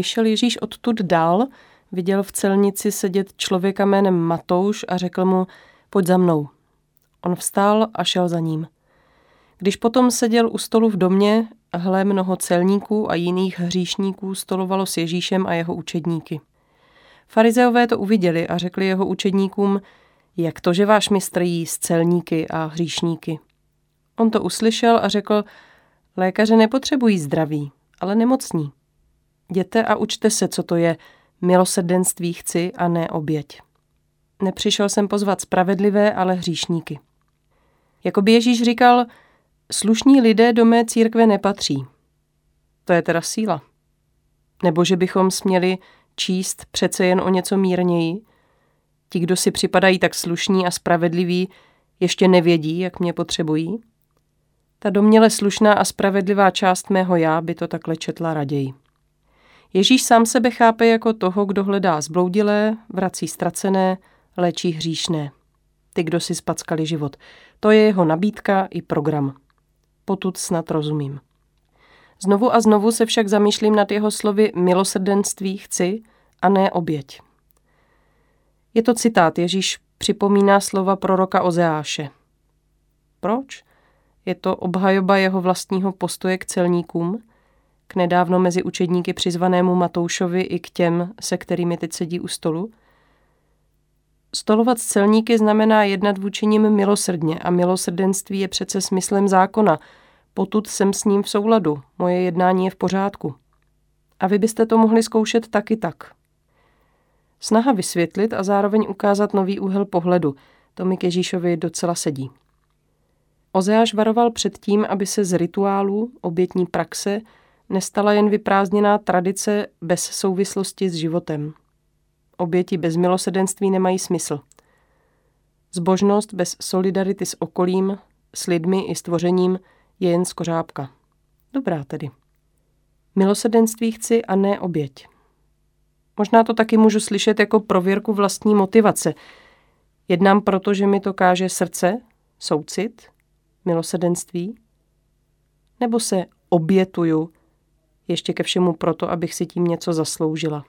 Když šel Ježíš odtud dál, viděl v celnici sedět člověka jménem Matouš a řekl mu, pojď za mnou. On vstál a šel za ním. Když potom seděl u stolu v domě, hle, mnoho celníků a jiných hříšníků stolovalo s Ježíšem a jeho učedníky. Farizeové to uviděli a řekli jeho učedníkům, jak to, že váš mistr jí s celníky a hříšníky. On to uslyšel a řekl, lékaře nepotřebují zdraví, ale nemocní. Jděte a učte se, co to je, milosrdenství chci a ne oběť. Nepřišel jsem pozvat spravedlivé, ale hříšníky. Jakoby Ježíš říkal, slušní lidé do mé církve nepatří. To je teda síla. Nebo že bychom směli číst přece jen o něco mírněji. Ti, kdo si připadají tak slušní a spravedliví, ještě nevědí, jak mě potřebují. Ta domněle slušná a spravedlivá část mého já by to takhle četla raději. Ježíš sám sebe chápe jako toho, kdo hledá zbloudilé, vrací ztracené, léčí hříšné. Ty, kdo si spackali život. To je jeho nabídka i program. Potud snad rozumím. Znovu a znovu se však zamýšlím nad jeho slovy milosrdenství chci a ne oběť. Je to citát, Ježíš připomíná slova proroka Ozeáše. Proč? Je to obhajoba jeho vlastního postoje k celníkům, k nedávno mezi učedníky přizvanému Matoušovi i k těm, se kterými teď sedí u stolu. Stolovat s celníky znamená jednat vůči nim milosrdně a milosrdenství je přece smyslem zákona. Potud jsem s ním v souladu, moje jednání je v pořádku. A vy byste to mohli zkoušet taky tak. Snaha vysvětlit a zároveň ukázat nový úhel pohledu, to mi k Ježíšovi docela sedí. Ozeáš varoval před tím, aby se z rituálů, obětní praxe, nestala jen vyprázdněná tradice bez souvislosti s životem. Oběti bez milosrdenství nemají smysl. Zbožnost bez solidarity s okolím, s lidmi i stvořením je jen skořápka. Dobrá tedy. Milosrdenství chci a ne oběť. Možná to taky můžu slyšet jako prověrku vlastní motivace. Jednám proto, že mi to káže srdce, soucit, milosrdenství? Nebo se obětuju ještě ke všemu proto, abych si tím něco zasloužila?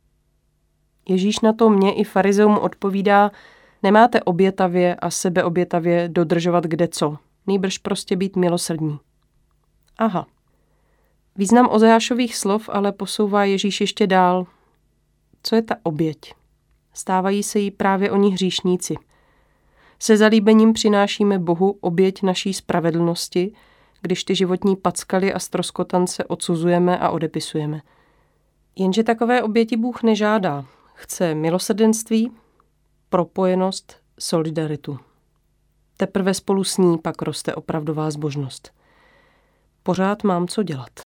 Ježíš na to mě i farizeum odpovídá, nemáte obětavě a sebeobětavě dodržovat kdeco, nýbrž prostě být milosrdní. Aha. Význam Ozeášových slov ale posouvá Ježíš ještě dál. Co je ta oběť? Stávají se jí právě oni hříšníci. Se zalíbením přinášíme Bohu oběť naší spravedlnosti, když ty životní packaly a ztroskotance odsuzujeme a odepisujeme. Jenže takové oběti Bůh nežádá. Chce milosrdenství, propojenost, solidaritu. Teprve spolu s ní pak roste opravdová zbožnost. Pořád mám co dělat.